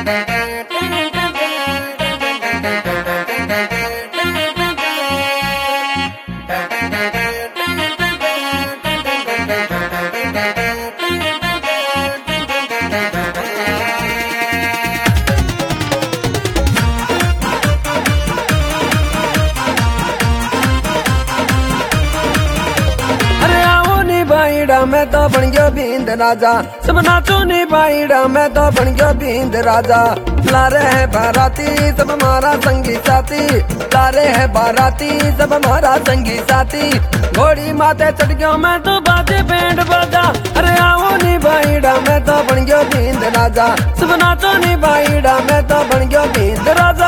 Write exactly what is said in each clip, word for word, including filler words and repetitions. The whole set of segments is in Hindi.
मैं तो बन गयो बींद राजा, सब नाचो नी बाईड़ा मैं तो बन गयो बींद राजा। ला रहे है बाराती सब हमारा संगी साथी, ला रहे है बाराती सब हमारा संगी साथी। घोड़ी माथे चढ़ गयो मैं तो बाजे बैंड बाजा, अरे आओ नी बाईड़ा मैं तो बन गयो बींद राजा, सब नाचो नी बाईड़ा मैं तो बन गयो बींद राजा।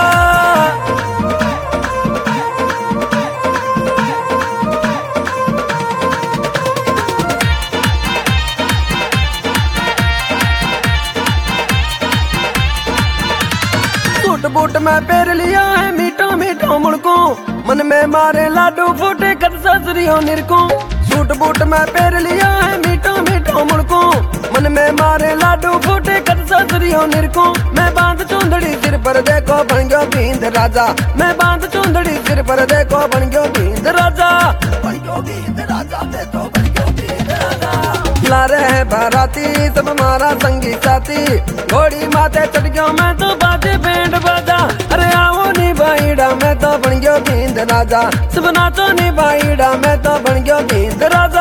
बूट में पैर लिया है मीठो मीठो मुड़को, मन में मारे लाडू फूटे कद ससरियो निरको। सूट बूट में पैर लिया है मीठो मीठो मुड़को, मन में मारे लाडू फूटे कद ससरियो निरको। मैं बांध चूंदड़ी सिर पर देखो बन गयो बींद राजा, मैं बांध चूंदड़ी सिर पर देखो बन गयो बींद राजा, बन गयो बींद राजा देखो बन गयो बींद राजा। ला रहे है बाराती सब हमारा संगी साथी, घोड़ी माथे चढ़ गयो मैं तो बाजे बैंड बाजा, अरे आओ नी बाईड़ा मैं तो बन गयो बींद राजा, सब नाचो नी बाईड़ा मैं तो बन गयो बींद राजा।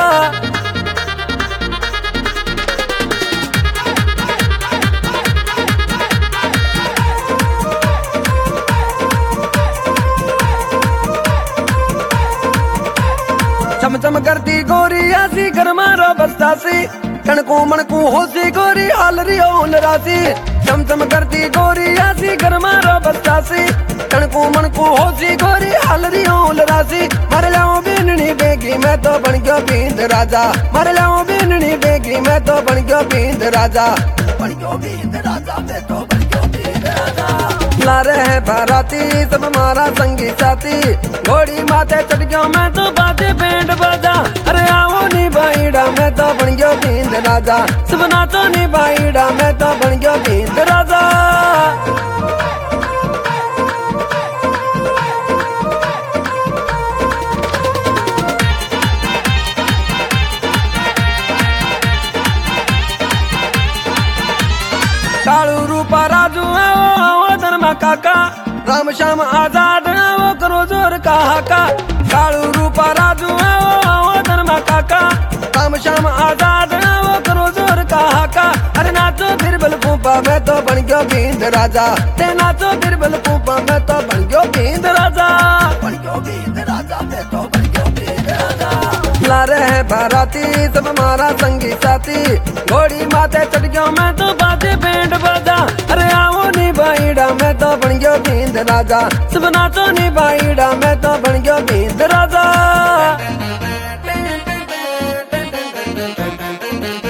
चम चम करती गोरी आसी घर मारो बस्तासी, कणकू मणकू होसी गोरी हालरी ओल रासी। चम चम करती गोरी आसी घर मारो बस्तासी, कणकू मणकू होसी गोरी हालरी ओल रासी। मर जाऊं बीननी बेगी मैं तो बन गयो बींद राजा, मर जाऊं बीननी बेगी मैं तो बन गयो बींद राजा, बन गयो बींद राजा मैं तो बन गयो बींद राजा। ला रहे है बाराती सब हमारा संगी साथी, घोड़ी माथे चढ़ गयो मैं तो बाजे बैंड बाजा, अरे आओ नी बाईड़ा मैं तो बन गयो बींद राजा, सब नाचो नी बाईड़ा मैं तो बन गयो बींद राजा। कालू रूपा राजू आओ आओ धर्मा काका, राम श्याम आजाद आओ करो जोर का हाका। कालू रूपा राजू आओ आओ धर्मा काका, राम श्याम आजाद आओ करो जोर का हाका। अरे नाचो बिरबल फूफा मैं तो बन गयो बींद राजा, ते नाचो बिरबल फूफा मैं तो बन गयो बींद राजा, बन गयो बींद राजा मैं तो बन गयो बींद राजा। ला रहे है बाराती सब हमारा संगी साथी, घोड़ी माथे चढ़ गयो मैं तो बाजे बैंड बाजा, अरे आओ नी बाईड़ा मैं तो बन गयो बींद राजा, सब नाचो नी बाईड़ा मैं तो बन गयो बींद राजा।